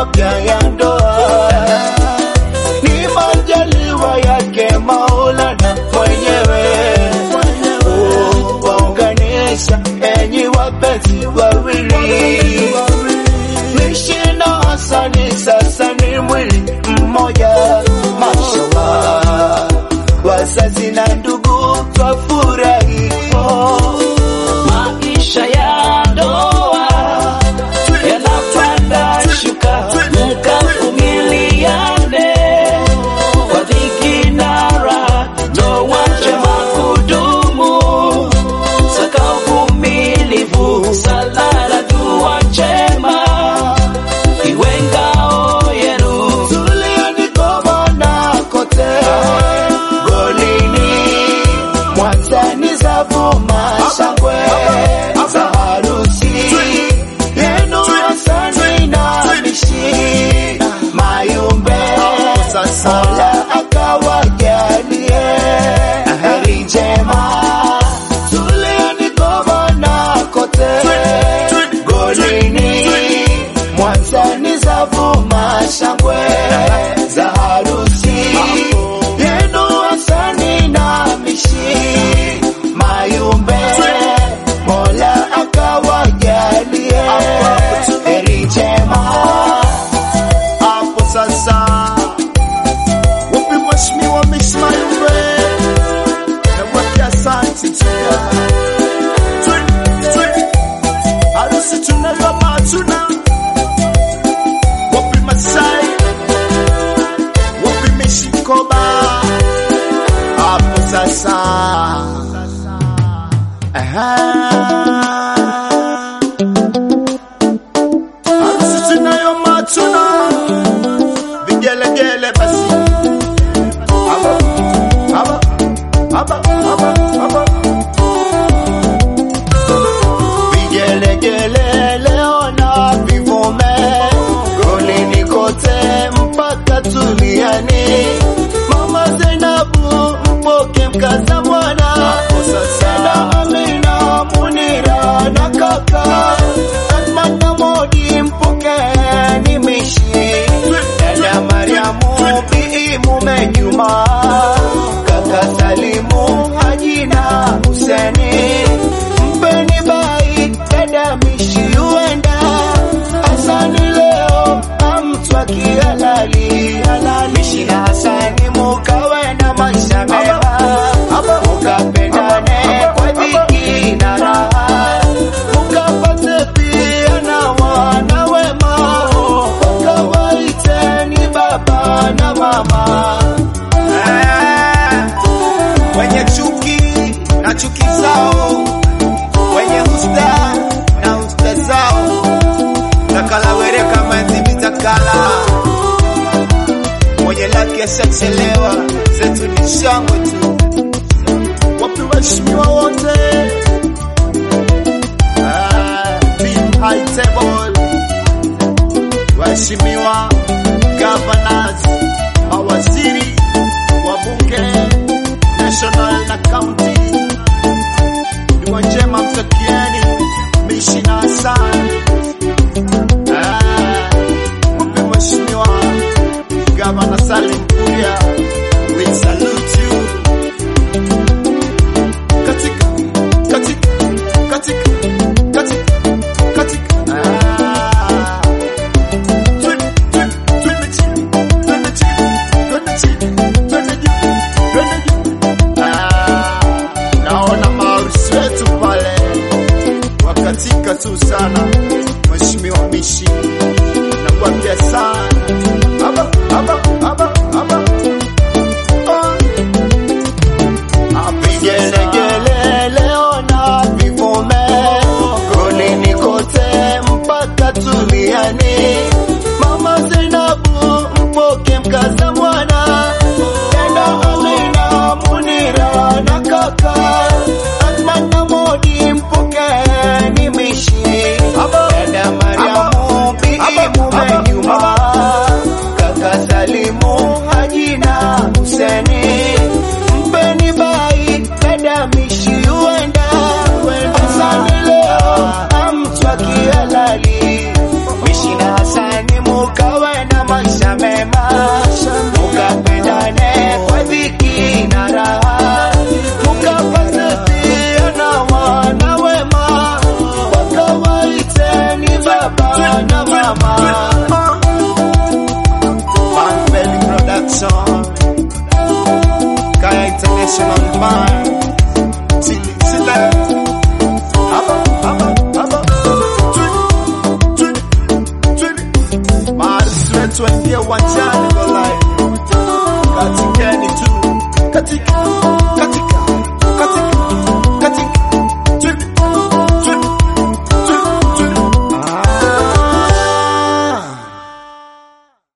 mapya ya ndoa. Ni majaliwa yake Maulana mwenyewe waunganisha enyi wapenzi wawili. Mishina Hasani sasa ni mwili mmoja, mashallah. Wazazi na ndugu twafurahi, maisha ya ndoa yanapanda shuka, mkavumiliane kwa dhiki na raha, ndoa njema kudumu, saka uvumilivu, sala na dua njema iwe ngao yenu. Tulieni Gomana kote, Golini, Mwanzani zavuma shangwe za harusi yenu. Hasani na Mishi Mayumbe, Mola akawajalie heri njema. Tulieni Gomana kote, Golini, Mwanzani zavuma shangwe za harusi yenu. Hasani na Mishi Mayumbe, Mola akawajalie heri njema. Hapo sasa wapi Mheshimiwa Mishi Mayumbe na wapi asante tena. Harusi tunayo matuna, wapi Masai, wapi Mishi Koba. Hapo sasa harusi tunayo matuna, vigelegele basi. Haba vigelegele leo na vivume, Golini kote mpaka Tuliani. Mama Zainabu mpoke mkaza mwana, Sada Amina Munira na kaka Atman na Modi mpoke ni Mishi. Dada Mariamu Bii mume Juma, kaka Salimu Haji na Huseni. Mpeni bai dada Mishi uenda, Hasani leo amtwaki halali. Mishi na Hasani mukawe na maisha mema, mukapendane kwa dhiki na raha, mukapate pia na wana wema, wakawaiteni baba na mama. Wenye chuki na chuki zao, wenye usta na usta zao, takalawere kama nzimitakala. Mwenye laki ashachelewa, zetu ni shangwe tu. Wapi waheshimiwa wote, Team High Table, waheshimiwa governors, mawaziri, wabunge national na county, dua njema mtakieni Mishi na Hasani. Wapi mheshimiwa Governor Salim Kuria, we salute you. Katika naona maharusi wetu pale wakatika tu sana. Mheshimiwa Mishi nakwambia sana, vigelegele leo na vivume, Golini kote mpaka Tuliani. Mama Zainabu mpoke mkaza mwana, dada Amina Munira na kaka Atman na Modi mpoke ni Mishi. Dada Mariamu Bii mume Juma, kaka Salimu Haji na Huseni. Mpeni bai dada Mishi uenda, Hasani leo amtwaki halali. Mishi na Hasani mukawe man. Sile. Haba. Twini. Mari sweat when you want to go live.